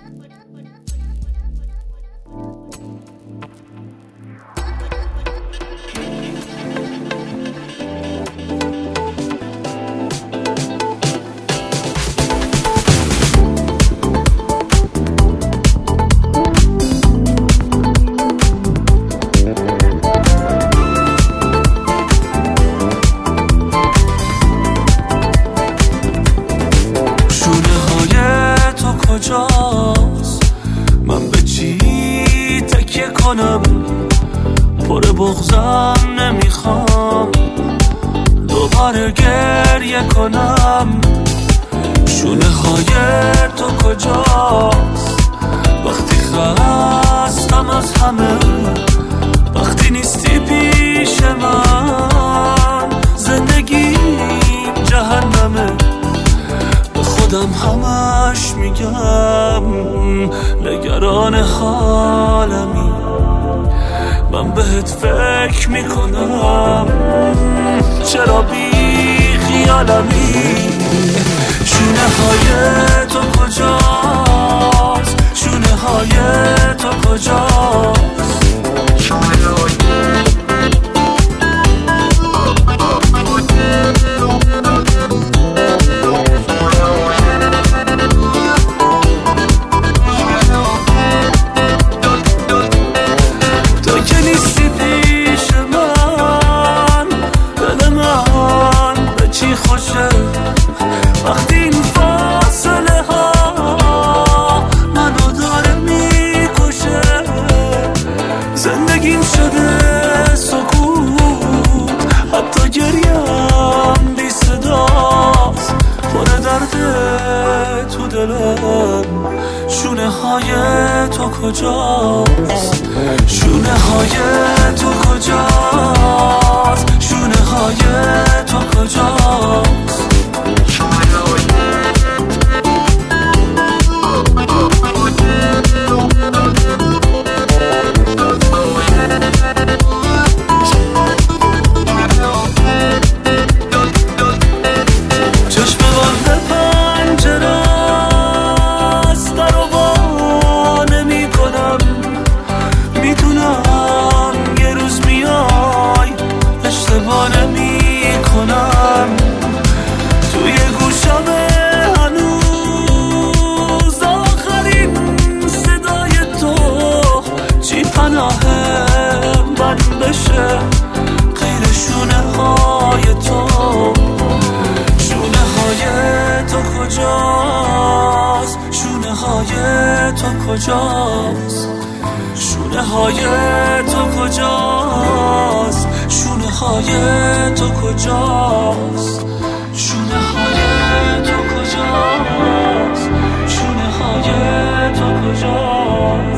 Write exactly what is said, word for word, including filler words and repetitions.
من به چی تکیه کنم؟ پر بغضم نمیخوام دوباره گریه کنم. شونه های تو کجاست وقتی خستم از همه؟ وقتی نیستی پیش من زندگیم جهنمه. خودم همش میگم نگران حالمی، من بهت فکر میکنم چرا بی خیالمی. شونه های تو کجاست؟ شونه های تو کجاست؟ وقتی این فاصله ها منو داره میکشه، زندگیم شده سکوت، حتی گریم بی صداست. پر درده تو دلم، شونه های تو کجاست؟ شونه های تو کجاست؟ شونه های تو کجاست؟ چشم بند پنجره است، در رو وا نمی کنم. میدونم یه روز میای اشتباه نمی کنم. توی گوشم هنوز آخرین صدای تو، چی پناه من بشه غیر شونه های تو؟ شونه های تو کجاست؟ شونه های تو کجاست؟ شونه های تو کجاست؟ شونه های تو کجاست؟ شونه های تو کجاست؟ شونه های تو کجاست؟